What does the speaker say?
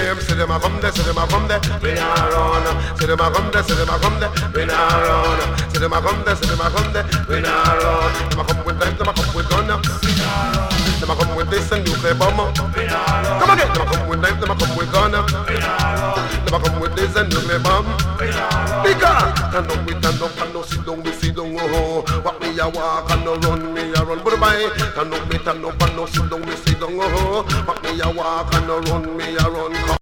them, say them a come there, say them a come there, we not run. Say them a come there, say them a come there, we not run. Say them a come there, say them a come there, we not run. Them a come with knife, them a come with gun, we not run. Them a come with this and nuclear bomb, we not run. Come again, them a come with knife, them a come with gun, we not run. Them a come with this and nuclear bomb, we not run. Because stand up, we stand up, and no sit down, we sit down, oh. What me a walk and no run, me a run, but bye. Stand up, and no sit down, we sit down, oh. What me a walk and no run, me a run.